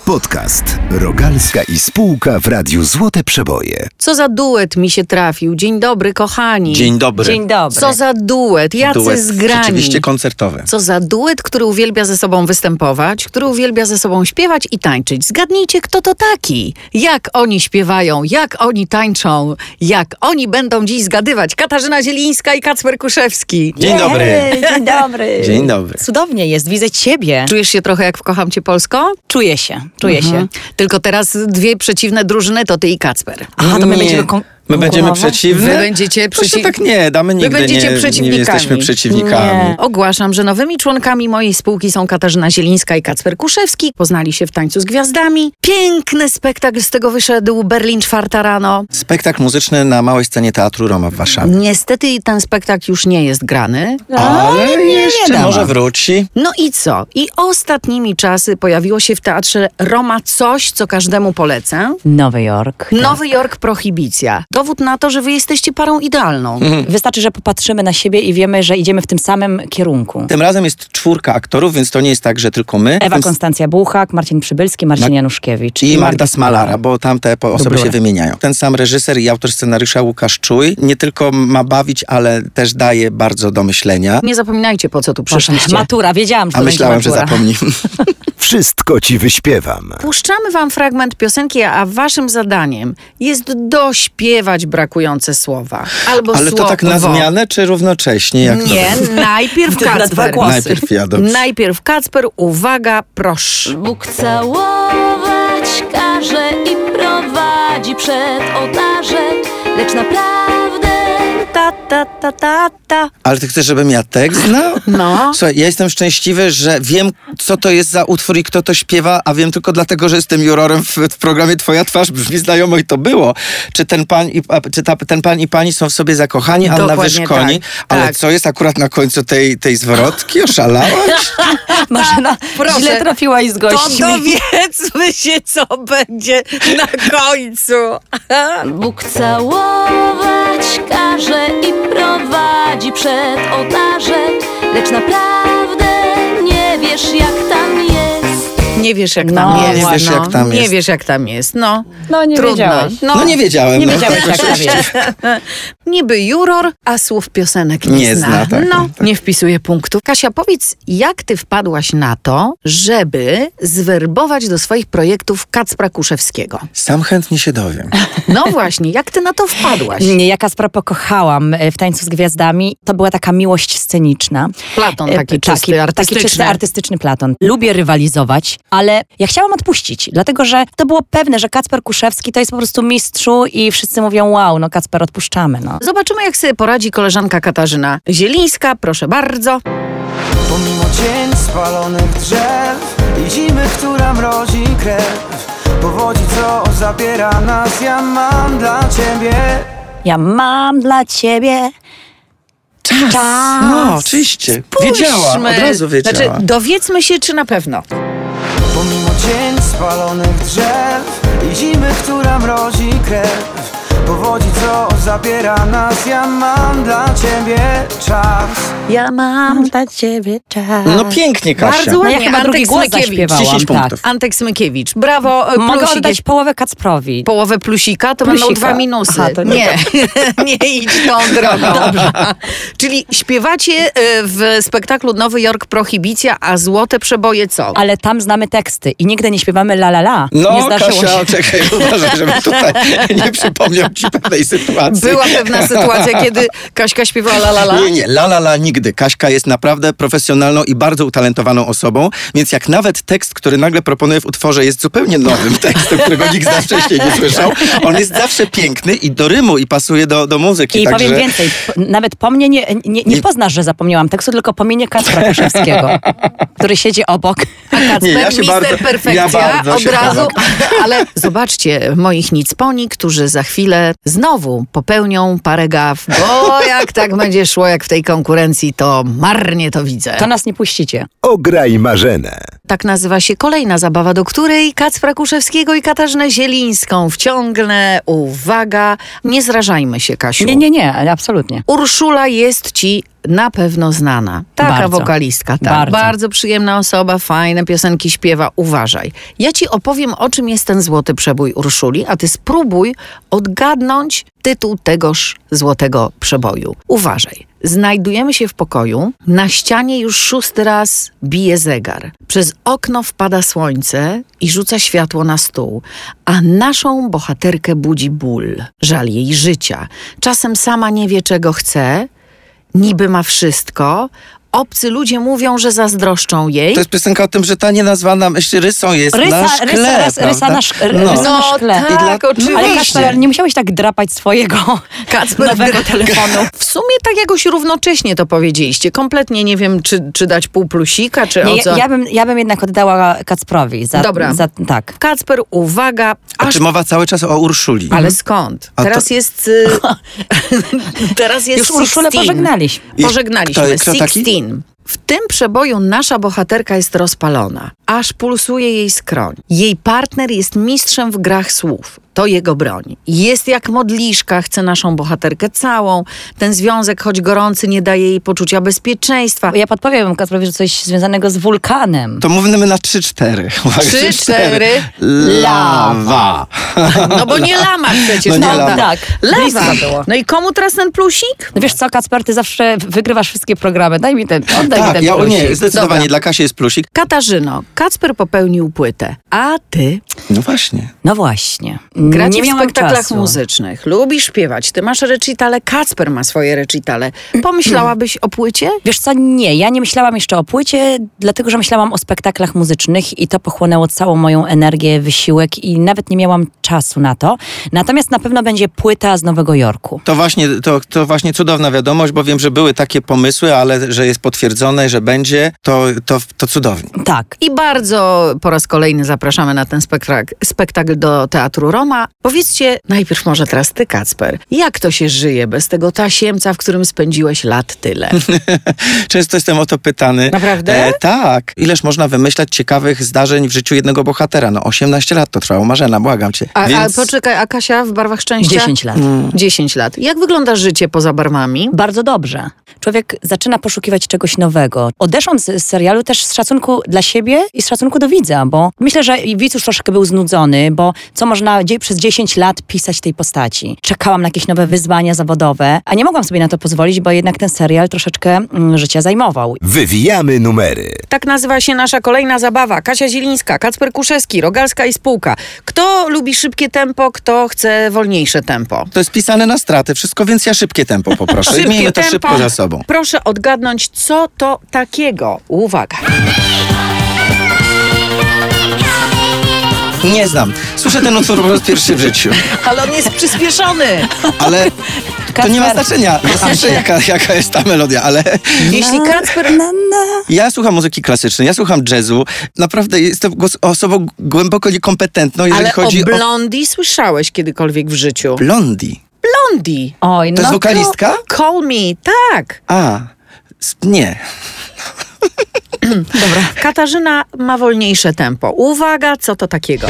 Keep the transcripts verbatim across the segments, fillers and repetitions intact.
Podcast Rogalska i spółka w Radiu Złote Przeboje. Co za duet mi się trafił. Dzień dobry, kochani. Dzień dobry. Dzień dobry. Co za duet, jacy Duet zgrani. rzeczywiście koncertowy. Co za duet, który uwielbia ze sobą występować, który uwielbia ze sobą śpiewać i tańczyć. Zgadnijcie, kto to taki. Jak oni śpiewają, jak oni tańczą, jak oni będą dziś zgadywać. Katarzyna Zielińska i Kacper Kuszewski. Dzień dobry. Jej, dzień dobry. Dzień dobry. Cudownie jest, widzę ciebie. Czujesz się trochę jak w Kocham Cię Polsko? Czuję się, czuję Mhm. się. Tylko teraz dwie przeciwne drużyny, to ty i Kacper. Aha, to my Nie. będziemy kon- My będziemy konkurować? przeciwne? Wy będziecie Proszę przeci- tak nie, damy nigdy będziecie nie, nie przeciwnikami. jesteśmy przeciwnikami. Nie. Ogłaszam, że nowymi członkami mojej spółki są Katarzyna Zielińska i Kacper Kuszewski. Poznali się w Tańcu z Gwiazdami. Piękny spektakl z tego wyszedł, Berlin czwarta rano. Spektakl muzyczny na małej scenie Teatru Roma w Warszawie. Niestety ten spektakl już nie jest grany. Ale jeszcze wiadomo. może wróci. No i co? I ostatnimi czasy pojawiło się w Teatrze Roma coś, co każdemu polecę. Nowy Jork. Nowy Jork Prohibicja. Dowód na to, że wy jesteście parą idealną. Wystarczy, że popatrzymy na siebie i wiemy, że idziemy w tym samym kierunku. Tym razem jest czwórka aktorów, więc to nie jest tak, że tylko my. Ewa Tym- Konstancja Buchak, Marcin Przybylski, Marcin Ma- Januszkiewicz. I Magda Smalara, bo tamte po- osoby Dobra. się wymieniają. Ten sam reżyser i autor scenariusza Łukasz Czuj nie tylko ma bawić, ale też daje bardzo do myślenia. Nie zapominajcie, po co tu Proszę, przyszliście. matura, wiedziałam, że A to myślałem, że będzie matura. zapomnij. Wszystko ci wyśpiewam. Puszczamy wam fragment piosenki, a waszym zadaniem jest dośpiewać brakujące słowa. Albo Ale to słowo. tak na zmianę, czy równocześnie? Jak to Nie, będzie? najpierw Na dwa Kacper. głosy. Najpierw ja, dobrze. Najpierw Kacper, uwaga, proszę. Bóg całować każe i prowadzi przed ołtarzem, lecz naprawdę Ta, ta, ta, ta, ta. Ale ty chcesz, żebym ja tekst znał? No. Słuchaj, ja jestem szczęśliwy, że wiem, co to jest za utwór i kto to śpiewa, a wiem tylko dlatego, że jestem jurorem w, w programie Twoja twarz brzmi znajomo i to było. Czy ten pan i, a, czy ta, ten pan i pani są w sobie zakochani, Anna Dokładnie Wyszkoni, tak, ale tak. co jest akurat na końcu tej, tej zwrotki? Oszalałaś? Marzena Proszę. źle trafiłaś z To gośćmi. dowiedzmy się, co będzie na końcu. Bóg całować każe i prowadzi przed ołtarzem, lecz naprawdę nie wiesz, jak tam jest. Nie wiesz, jak tam No, jest. nie wiesz, jak tam Nie jest. wiesz, jak tam jest. No, No nie trudno. wiedziałeś. No nie wiedziałem. Nie no. wiedziałeś, jak tam jest. Niby juror, a słów piosenek nie, Nie zna. zna, tak, no, tak. nie wpisuje punktów. Kasia, powiedz, jak ty wpadłaś na to, żeby zwerbować do swoich projektów Kacpra Kuszewskiego? Sam chętnie się dowiem. No właśnie, jak ty na to wpadłaś? Nie, ja Kacpra pokochałam e, w Tańcu z Gwiazdami. To była taka miłość sceniczna. Platon E, taki czysty, taki, artystyczny. Taki czysty, artystyczny Platon. Lubię rywalizować, ale ja chciałam odpuścić, dlatego że to było pewne, że Kacper Kuszewski to jest po prostu mistrzu i wszyscy mówią, wow, no Kacper, odpuszczamy, no. Zobaczymy, jak sobie poradzi koleżanka Katarzyna Zielińska. Proszę bardzo. Pomimo cień spalonych drzew i zimy, która mrozi krew, powodzi, co zabiera nas, ja mam dla ciebie. Ja mam dla ciebie czas. No, oczywiście. Wiedziała, od razu wiedziała. Znaczy, dowiedzmy się, czy na pewno. Pomimo cień spalonych drzew i zimy, która mrozi krew, powodzi, co zabiera nas, ja mam dla ciebie czas. Ja mam dla ciebie czas. No pięknie, Kasia. Bardzo No ładnie. ja chyba Antek drugi głos Smykiewicz. zaśpiewałam. dziesięć tak. punktów. Antek Smykiewicz. Brawo. e, Mogę plusik oddać jest- połowę Kacprowi. Połowę plusika, to Plusika. będą dwa minusy. Aha, to nie. nie, nie idź tą drogą. Czyli śpiewacie e, w spektaklu Nowy Jork Prohibicja, a Złote Przeboje co? Ale tam znamy teksty i nigdy nie śpiewamy la la la. nie No, zdarzyło Kasia, się. czekaj, uważaj, żebym tutaj nie przypomniał ci pewnej sytuacji. Była pewna sytuacja, kiedy Kaśka śpiewała la la la. Nie, nie, la la la nigdy. Kaśka jest naprawdę profesjonalną i bardzo utalentowaną osobą, więc jak nawet tekst, który nagle proponuję w utworze jest zupełnie nowym tekstem, którego nikt z nas wcześniej nie słyszał, on jest zawsze piękny i do rymu i pasuje do, do muzyki. I także... powiem więcej, p- nawet po mnie nie, nie, nie Nie- poznasz, że zapomniałam tekstu, tylko po mnie Kacpra Kuszewskiego, który siedzi obok. Kacper, Nie, ja się mister bardzo- Perfekcja, ja bardzo od się razu. chowam. Ale zobaczcie, moich nicponi, którzy za chwilę znowu popełnią parę gaf, bo jak tak będzie szło, jak w tej konkurencji audycji, to marnie to widzę. To nas nie puścicie. Ograj Marzenę. Tak nazywa się kolejna zabawa, do której Kacpra Kuszewskiego i Katarzynę Zielińską wciągnę. Uwaga, nie zrażajmy się, Kasiu. Nie, nie, nie, absolutnie. Urszula jest ci na pewno znana. Taka Bardzo. wokalistka, tak. Bardzo. Bardzo przyjemna osoba, fajne piosenki śpiewa. Uważaj. Ja ci opowiem, o czym jest ten złoty przebój Urszuli, a ty spróbuj odgadnąć tytuł tegoż złotego przeboju. Uważaj. Znajdujemy się w pokoju. Na ścianie już szósty raz bije zegar. Przez okno wpada słońce i rzuca światło na stół. A naszą bohaterkę budzi ból. Żal jej życia. Czasem sama nie wie, czego chce. Niby ma wszystko. Obcy ludzie mówią, że zazdroszczą jej. To jest piosenka o tym, że ta nienazwana myśl rysą jest Rysa, na szkle, rysa, rysa, rysa, prawda? na, szk- No. rysa na No szkle. tak, I dla- oczywiście. Ale Kacper, nie musiałeś tak drapać swojego Kacper nowego gra- telefonu. W sumie tak jakoś równocześnie to powiedzieliście. Kompletnie nie wiem, czy, czy dać pół plusika, czy Nie, o ja, co. ja, bym, ja bym jednak oddała Kacprowi. Za, Dobra. Za, tak. Kacper, uwaga. A Aż... czy mowa cały czas o Urszuli? Ale skąd? A Teraz to- jest... y, Teraz jest Już Urszulę sixteen. pożegnaliśmy. I Pożegnaliśmy. kto- kto taki? sixteen. W tym przeboju nasza bohaterka jest rozpalona, aż pulsuje jej skroń. Jej partner jest mistrzem w grach słów. To jego broń. Jest jak modliszka, chce naszą bohaterkę całą. Ten związek, choć gorący, nie daje jej poczucia bezpieczeństwa. Ja podpowiem Kacprowi, że coś związanego z wulkanem. To mówimy na trzy cztery. Trzy, cztery. Lawa. No bo nie lama przecież. No nie prawda? lama. Tak, Lawa. blisko było. No i komu teraz ten plusik? No wiesz co, Kacper, ty zawsze wygrywasz wszystkie programy. Daj mi ten, oddaj mi Tak, ten ja, plusik. nie, zdecydowanie Dobra. dla Kasi jest plusik. Katarzyno, Kacper popełnił płytę, a ty No właśnie. No właśnie. gracie nie w miałam spektaklach czasu. muzycznych, lubisz śpiewać, ty masz recitale, Kacper ma swoje recitale. Pomyślałabyś o płycie? Wiesz co, nie, ja nie myślałam jeszcze o płycie, dlatego że myślałam o spektaklach muzycznych i to pochłonęło całą moją energię, wysiłek i nawet nie miałam czasu na to. Natomiast na pewno będzie płyta z Nowego Jorku. To właśnie, to, to właśnie cudowna wiadomość, bo wiem, że były takie pomysły, ale że jest potwierdzone, że będzie, to, to, to cudownie. Tak. I bardzo po raz kolejny zapraszamy na ten spektakl, spektakl do Teatru Roma. Powiedzcie najpierw może teraz ty, Kacper, jak to się żyje bez tego tasiemca, w którym spędziłeś lat tyle? Często jestem o to pytany. Naprawdę? E, tak. Ileż można wymyślać ciekawych zdarzeń w życiu jednego bohatera? No osiemnaście lat to trwało. Marzena, błagam cię. A, Więc... a poczekaj, a Kasia w Barwach Szczęścia? dziesięć lat. dziesięć lat. Jak wygląda życie poza barwami? Bardzo dobrze. Człowiek zaczyna poszukiwać czegoś nowego. Odeszłam z, z serialu też z szacunku dla siebie i z szacunku do widza, bo myślę, że i widz już troszkę był znudzony, bo co można dzie- przez dziesięć lat pisać tej postaci. Czekałam na jakieś nowe wyzwania zawodowe, a nie mogłam sobie na to pozwolić, bo jednak ten serial troszeczkę mm, życia zajmował. Wywijamy numery. Tak nazywa się nasza kolejna zabawa. Kasia Zielińska, Kacper Kuszewski, Rogalska i spółka. Kto lubi szybkie tempo, kto chce wolniejsze tempo? To jest pisane na straty. Wszystko, więc ja szybkie tempo poproszę. I miejmy to szybko za sobą. Proszę odgadnąć, co to takiego. Uwaga. Nie znam. Słyszę ten utwór po raz pierwszy w życiu. Ale on jest przyspieszony. Ale to nie ma Kacper. znaczenia. Ja słyszę, jaka, jaka jest ta melodia, ale Jeśli Kacper... Na, na. ja słucham muzyki klasycznej, ja słucham jazzu. Naprawdę jestem głos- osobą głęboko niekompetentną, jeżeli Ale chodzi o Blondie słyszałeś kiedykolwiek w życiu? o... Blondie. Blondie. Oj, To no jest wokalistka? Call me, tak. A, s- nie. Dobra. Katarzyna ma wolniejsze tempo. Uwaga, co to takiego?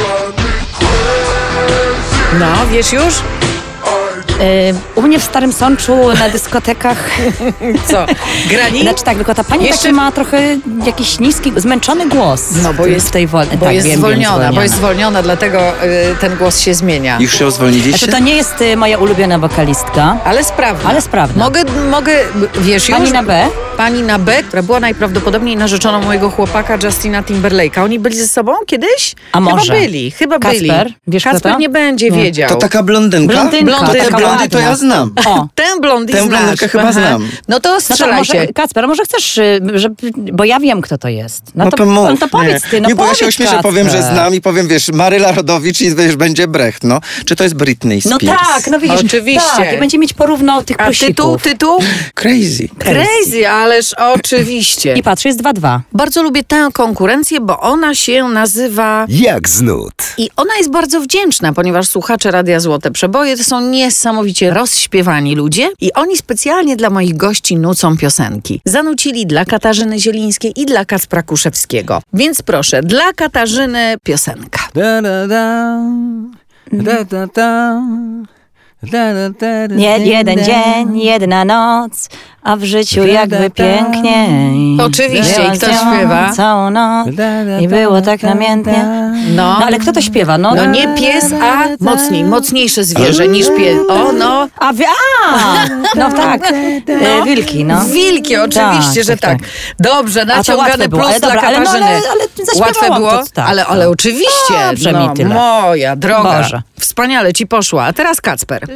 No, wiesz już? Y, u mnie w Starym Sączu na dyskotekach, Co? Grani? znaczy tak, tylko ta pani Jeszcze- taki ma trochę jakiś niski, zmęczony głos. No bo jest, w tej wol- bo tak, jest wiem, wiem, zwolniona, bo jest zwolniona, dlatego y, ten głos się zmienia. Już ją zwolniliście? Znaczy to nie jest y, moja ulubiona wokalistka. Ale sprawna. Ale sprawna. Mogę, mogę, wiesz już? Pani na B? Pani na B, która była najprawdopodobniej narzeczoną mojego chłopaka Justina Timberlake'a. Oni byli ze sobą kiedyś? A może? Chyba byli, chyba Kacper? byli. Wiesz, kto Kacper to? nie będzie Nie. wiedział. To taka blondynka? Blondynka. To te Taka blondy to ładna. ja znam. O. Tę blondy Tę znasz. blondynkę chyba Aha. znam. No to No to strzelajcie. może, Kacper, może chcesz, y, żeby, bo ja wiem, kto to jest. No, No to, to mów. no to powiedz nie. ty, no Nie, bo ja powiedz, się ośmieszę, Kacper. powiem, że znam i powiem, wiesz, Maryla Rodowicz i wiesz, będzie Brecht, no. Czy to jest Britney No Spears? tak, no widzisz. Oczywiście. Tak, i będzie mieć porówno tych A plusików. tytuł, tytuł? Crazy. Crazy, ależ oczywiście. I patrz, jest dwa dwa. Bardzo lubię tę konkurencję, bo ona się nazywa... Jak z nut. I ona jest bardzo wdzięczna, ponieważ słuchacze Radia Złote Przeboje to są niesamowite niesamowicie rozśpiewani ludzie i oni specjalnie dla moich gości nucą piosenki. Zanucili dla Katarzyny Zielińskiej i dla Kacpra Kuszewskiego. Więc proszę, dla Katarzyny piosenka. Da, da, da. Da, da, da. Da, da, da, da, Nie, jeden da. dzień, jedna noc, a w życiu jakby piękniej. Oczywiście, Była i kto z nią śpiewa? całą noc i było tak namiętnie. No, No ale kto to śpiewa? No, no nie pies, a mocniej, mocniejsze zwierzę niż pies. O, no. A, wi- a no tak, e, wilki, no. Wilki, oczywiście, Tak, że tak, tak. Dobrze, łatwe naciągane było, plus ale dla dobra, ale no, Katarzyny. ale- ale zaśpiewałam Łatwe było? to, tak, ale, ale no. oczywiście. Dobrze mi no, tyle. Moja droga. Boże. Wspaniale ci poszła. A teraz Kacper.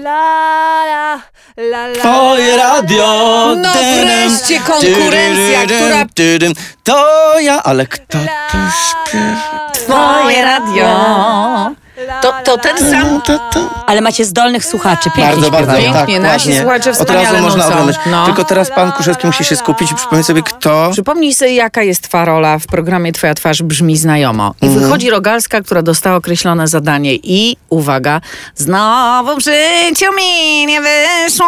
Twoje radio. No wreszcie konkurencja, która... To ja, ale kto to śpiewa? Twoje radio. To, to ten sam... To, to. Ale macie zdolnych słuchaczy, pięknie Bardzo, bardzo, śpiewają. tak, Pięknie, nasi ładnie. słuchacze Od wspaniale razu można nucą. oglądać. No. Tylko teraz pan Kuszewski musi się skupić i przypomnieć sobie, kto... Przypomnij sobie, jaka jest twa rola w programie Twoja twarz brzmi znajomo. I Mhm. wychodzi Rogalska, która dostała określone zadanie i, uwaga, znowu w życiu mi nie wyszło.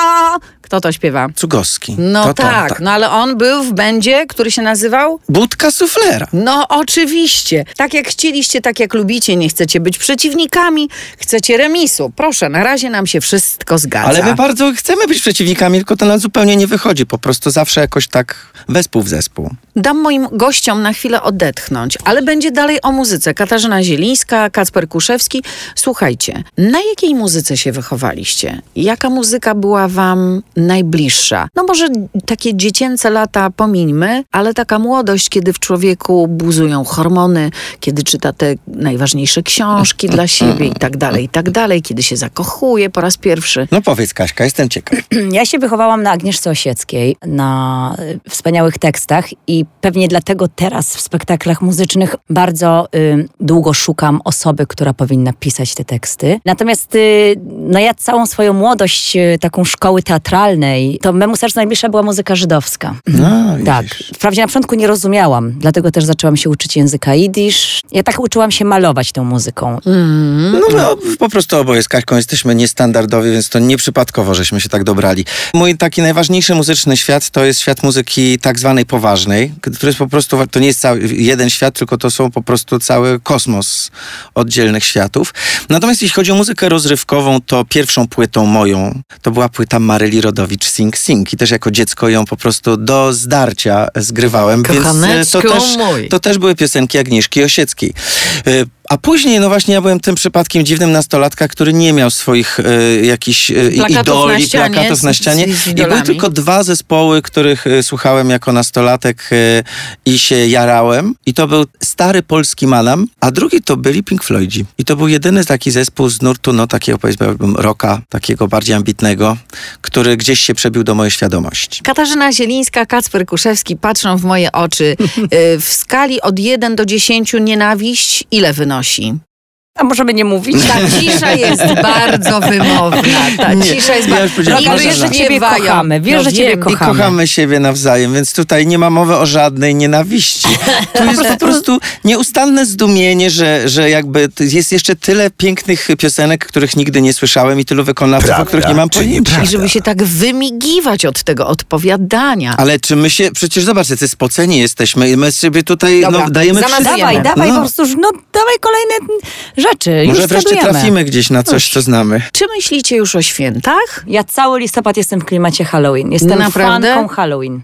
Kto to śpiewa? Cugowski. No to, to, tak, no ale on był w będzie, który się nazywał... Budka suflera. No oczywiście. Tak jak chcieliście, tak jak lubicie, nie chcecie być przeciwnikami, chcecie remisu. Proszę, na razie nam się wszystko zgadza. Ale my bardzo chcemy być przeciwnikami, tylko to nam zupełnie nie wychodzi. Po prostu zawsze jakoś tak wespół w zespół. Dam moim gościom na chwilę odetchnąć, ale będzie dalej o muzyce. Katarzyna Zielińska, Kacper Kuszewski. Słuchajcie, na jakiej muzyce się wychowaliście? Jaka muzyka była wam najbliższa? No może takie dziecięce lata pomińmy, ale taka młodość, kiedy w człowieku buzują hormony, kiedy czyta te najważniejsze książki dla siebie i tak dalej, i tak dalej, kiedy się zakochuje po raz pierwszy. No powiedz, Kaśka, jestem ciekaw. Ja się wychowałam na Agnieszce Osieckiej, na y, wspaniałych tekstach i pewnie dlatego teraz w spektaklach muzycznych bardzo y, długo szukam osoby, która powinna pisać te teksty. Natomiast y, no ja całą swoją młodość y, taką szkoły teatralnej, to memu sercu najbliższa była muzyka żydowska. No, Tak. widzisz. Wprawdzie na początku nie rozumiałam, dlatego też zaczęłam się uczyć języka jidysz. Ja tak uczyłam się malować tą muzyką. No, no po prostu oboje z Kaśką jesteśmy niestandardowi, więc to nieprzypadkowo, żeśmy się tak dobrali. Mój taki najważniejszy muzyczny świat to jest świat muzyki tak zwanej poważnej, który jest po prostu, to nie jest cały jeden świat, tylko to są po prostu cały kosmos oddzielnych światów. Natomiast jeśli chodzi o muzykę rozrywkową, to pierwszą płytą moją to była płyta Maryli Rodowicz Sing Sing i też jako dziecko ją po prostu do zdarcia zgrywałem, więc Kochaneczku e, to też, mój. to też były piosenki Agnieszki Osieckiej. E, A później, no właśnie, ja byłem tym przypadkiem dziwnym nastolatka, który nie miał swoich e, jakichś e, Plakatów idoli, na ścianie, plakatów na z- ścianie. z- z I były idolami. tylko dwa zespoły, których e, słuchałem jako nastolatek e, i się jarałem. I to był stary polski Manam, a drugi to byli Pink Floydzi. I to był jedyny taki zespół z nurtu, no takiego powiedzmy rocka, takiego bardziej ambitnego, który gdzieś się przebił do mojej świadomości. Katarzyna Zielińska, Kacper Kuszewski patrzą w moje oczy. Y, W skali od jeden do dziesięciu nienawiść ile wynosi? A możemy nie mówić? Ta cisza jest bardzo wymowna. Ta Nie, cisza jest ja bardzo... już powiedziałem, Rogal, wiesz, że ciebie kochamy, wiesz, że ciebie I kochamy. kochamy siebie nawzajem, więc tutaj nie ma mowy o żadnej nienawiści. Tu jest po prostu nieustanne zdumienie, że, że jakby t- jest jeszcze tyle pięknych piosenek, których nigdy nie słyszałem i tylu wykonawców, Prawda, o których nie mam czy pojęcia. nieprawda? I żeby się tak wymigiwać od tego odpowiadania. Ale czy my się, przecież zobacz, jacy spoceni jesteśmy i my sobie tutaj Dobra, no, dajemy zamadujemy. wszystko. Dawaj, dawaj, No. po prostu, no dawaj kolejne rzeczy. Może Już wreszcie zgadujemy. trafimy gdzieś na coś, co znamy. Czy myślicie już o świętach? Ja cały listopad jestem w klimacie Halloween. Jestem Naprawdę? fanką Halloween.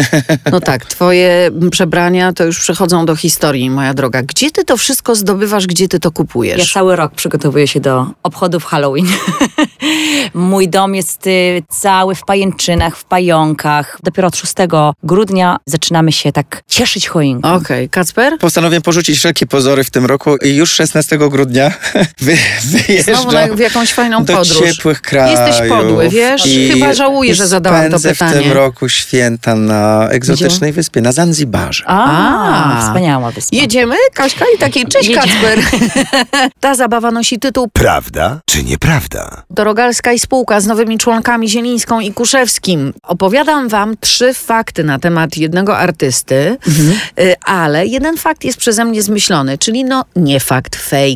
No tak, twoje przebrania to już przechodzą do historii, moja droga. Gdzie ty to wszystko zdobywasz, gdzie ty to Ja kupujesz? cały rok przygotowuję się do obchodów Halloween. Mój dom jest y, cały w pajęczynach, w pająkach. Dopiero od szóstego grudnia zaczynamy się tak cieszyć choinką. Okej, Kacper? Postanowiłem porzucić wszelkie pozory w tym roku i już szesnastego grudnia wy, wyjeżdżam Znowu na, w jakąś fajną do podróż. ciepłych krajów. Jesteś podły, wiesz? I Chyba żałuję, że zadałam to spędzę pytanie. w tym roku święta na egzotycznej wyspie, na Zanzibarze. A, A. wspaniała wyspa. Jedziemy, Kaśka? I taki, cześć Jedzie- Kacper. Ta zabawa nosi tytuł Prawda czy nieprawda? Dorogalska i spółka z nowymi członkami Zielińską i Kuszewskim. Opowiadam wam trzy fakty na temat jednego artysty, y, ale jeden fakt jest przeze mnie zmyślony, czyli no nie fakt, fake.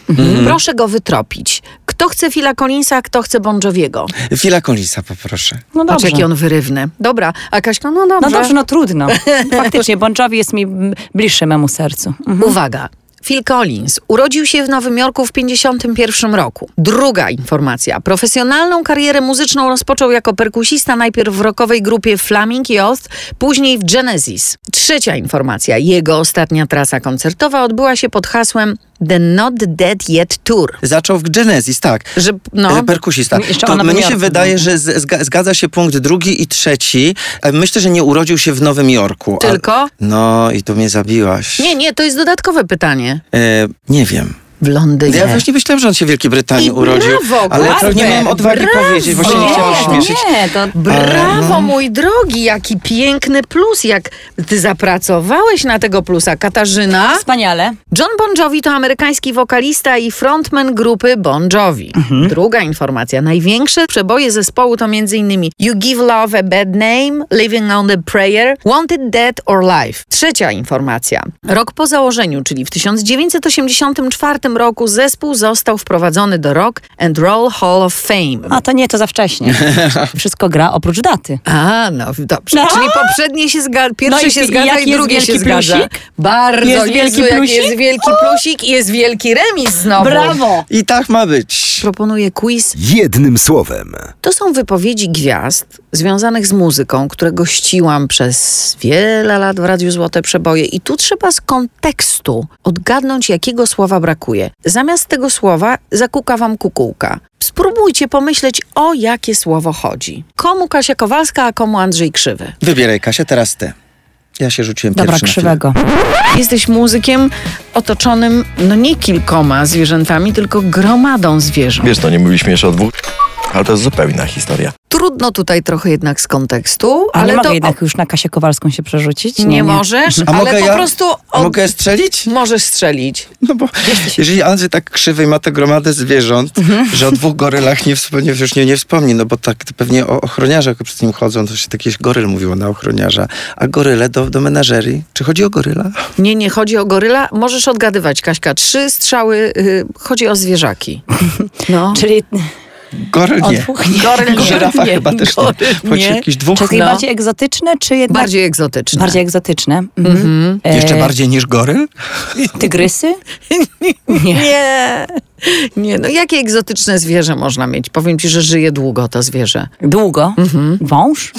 Mhm. Proszę go wytropić. Kto chce Phila Collinsa, a kto chce Bon Joviego? Phila Collisa poproszę. No Patrz, dobrze. jaki on wyrywny. Dobra, a Kaśka, no dobrze. No dobrze, no trudno. Faktycznie, Bon Jovi jest mi mm, bliższy memu sercu. Mhm. Uwaga. Phil Collins urodził się w Nowym Jorku w pięćdziesiątym pierwszym roku. Druga informacja. Profesjonalną karierę muzyczną rozpoczął jako perkusista najpierw w rockowej grupie Flaming Youth, później w Genesis. Trzecia informacja. Jego ostatnia trasa koncertowa odbyła się pod hasłem The Not Dead Yet Tour. Zaczął w Genesis, tak. Że, no, E, Perkusista. Jeszcze To o Nowym mnie się Jorku, wydaje, no. że z, zga- zgadza się punkt drugi i trzeci. E, Myślę, że nie urodził się w Nowym Jorku. a- Tylko? No i tu mnie zabiłaś. Nie, nie, to jest dodatkowe pytanie. E, nie wiem. W Londynie. Ja właśnie myślałem, że on się w Wielkiej Brytanii I urodził, brawo, ale to Kacper, nie miałem odwagi brawo. powiedzieć, właśnie nie chciałem śmieszyć. Nie, to... Brawo, mój drogi, jaki piękny plus, jak ty zapracowałeś na tego plusa. Katarzyna? Wspaniale. John Bon Jovi to amerykański wokalista i frontman grupy Bon Jovi. Druga informacja. Największe przeboje zespołu to m.in. You Give Love a Bad Name, Living on the Prayer, Wanted Dead or Live. Trzecia informacja. Rok po założeniu, czyli w tysiąc dziewięćset osiemdziesiątym czwartym roku zespół został wprowadzony do Rock and Roll Hall of Fame. A to nie, to za wcześnie. Wszystko gra oprócz daty. A, no dobrze. No. Czyli poprzednie się zgadza, pierwsze No i- się i zgadza jaki i jest drugie się wielki zgadza. plusik? Bardzo. Jest Jezu, wielki jak plusik? jest wielki plusik i jest wielki remis znowu. Brawo! I tak ma być. Proponuję quiz. Jednym słowem. To są wypowiedzi gwiazd związanych z muzyką, które gościłam przez wiele lat w Radiu Złote Przeboje i tu trzeba z kontekstu odgadnąć, jakiego słowa brakuje. Zamiast tego słowa zakuka wam kukułka. Spróbujcie pomyśleć, o jakie słowo chodzi. Komu Kasia Kowalska, a komu Andrzej Krzywy? Wybieraj, Kasia, teraz ty. Ja się rzuciłem Dobra, pierwszy na chwilę. krzywego. Jesteś muzykiem otoczonym, no nie kilkoma zwierzętami, tylko gromadą zwierząt. Wiesz, to nie mówiliśmy jeszcze o dwóch, ale to jest zupełnie inna historia. Trudno tutaj trochę jednak z kontekstu, A ale nie mogę to jednak już na Kasię Kowalską się przerzucić? nie, możesz, A ale mogę po ja? prostu A od... mogę strzelić? możesz strzelić. No bo jeżeli Andrzej tak krzywy ma tę gromadę zwierząt, że o dwóch gorylach nie, wspomnie, już nie, nie wspomni, no bo tak to pewnie o ochroniarzach, jak przed nim chodzą, to się takieś goryl mówiło na ochroniarza. A goryle do, do menażerii? Czy chodzi o goryla? Nie, nie chodzi o goryla. Możesz odgadywać, Kaśka. Trzy strzały, y, chodzi o zwierzaki. No. Czyli Goryl o nie. dwóch nie. Goryl nie. Żyrafa nie, chyba też goryl nie. Chodzi o nie. jakichś dwóch. Czyli No. bardziej egzotyczne, czy jednak... Bardziej egzotyczne. Bardziej egzotyczne. Mhm. E, Jeszcze bardziej niż goryl? Tygrysy? Nie. Nie. Nie, no jakie egzotyczne zwierzę można mieć? Powiem ci, że żyje długo to zwierzę. Długo? Wąż?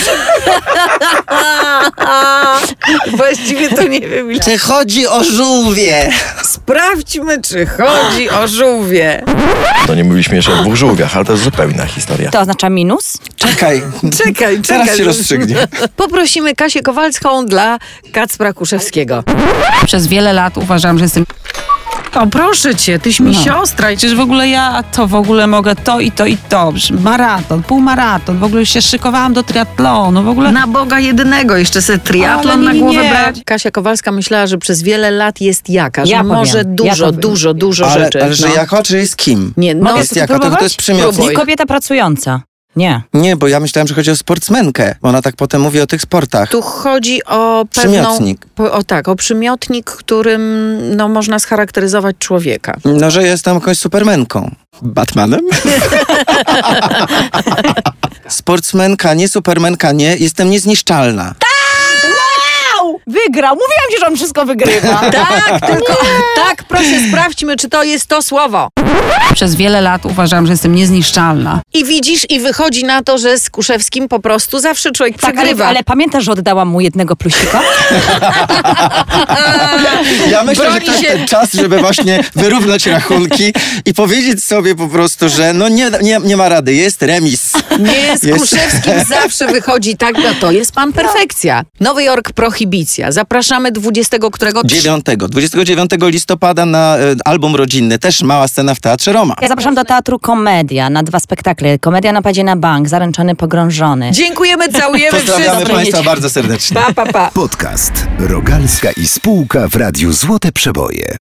Właściwie to nie wiem. Czy chodzi o żółwie? Sprawdźmy, czy chodzi o żółwie. To nie mówiliśmy jeszcze o dwóch żółwiach, ale to jest zupełnie inna historia. To oznacza minus? Czekaj. Czekaj, czekaj. Zaraz się rozstrzygnie. Poprosimy Kasię Kowalską dla Kacpra Kuszewskiego. Przez wiele lat uważam, że jestem... O, proszę cię, tyś mi No. siostra. Przecież w ogóle ja to w ogóle mogę to i to i to. Maraton, półmaraton, w ogóle już się szykowałam do triatlonu, w ogóle... Na Boga jedynego, jeszcze sobie triatlon Ale na nie, głowę nie. brać. Kasia Kowalska myślała, że przez wiele lat jest jaka, że Ja powiem, może ja dużo, powiem. dużo, dużo Ale, rzeczy. ale że no. jako, czy jest kim? Nie, no, Jest jaka, to, to jest przymiotnik. Próbuj. Nie kobieta pracująca. Nie. Nie, bo ja myślałem, że chodzi o sportsmenkę. Bo ona tak potem mówi o tych sportach. Tu chodzi o pewną... Przymiotnik. Po, o tak, o przymiotnik, którym no, można scharakteryzować człowieka. No, że jestem jakąś supermenką. Batmanem? Sportsmenka, nie supermenka, nie. Jestem niezniszczalna. Wygrał! Mówiłam ci, że on wszystko wygrywa. Tak, tylko tak, proszę sprawdźmy, czy to jest to słowo. Przez wiele lat uważam, że jestem niezniszczalna. I widzisz, i wychodzi na to, że z Kuszewskim po prostu zawsze człowiek Tak, ale, przegrywa. ale pamiętasz, że oddałam mu jednego plusika? Ja myślę, Broni że to jest się. ten czas, żeby właśnie wyrównać rachunki i powiedzieć sobie po prostu, że no nie, nie, nie ma rady, jest remis. Nie, z Jest. Kuszewskim zawsze wychodzi tak, no to jest pan perfekcja. Nowy Jork Prohibicja. Zapraszamy dwudziestego którego? dziewiątego, dwudziestego dziewiątego listopada na e, album rodzinny, też mała scena w Teatrze Roma. Ja zapraszam do teatru Komedia na dwa spektakle. Komedia napadzie na bank, Zaręczony pogrążony. Dziękujemy, całujemy Pozdrawiamy wszystkich. Państwa bardzo serdecznie. Pa, pa, pa. Podcast Rogalska i spółka w Radiu Złote Przeboje.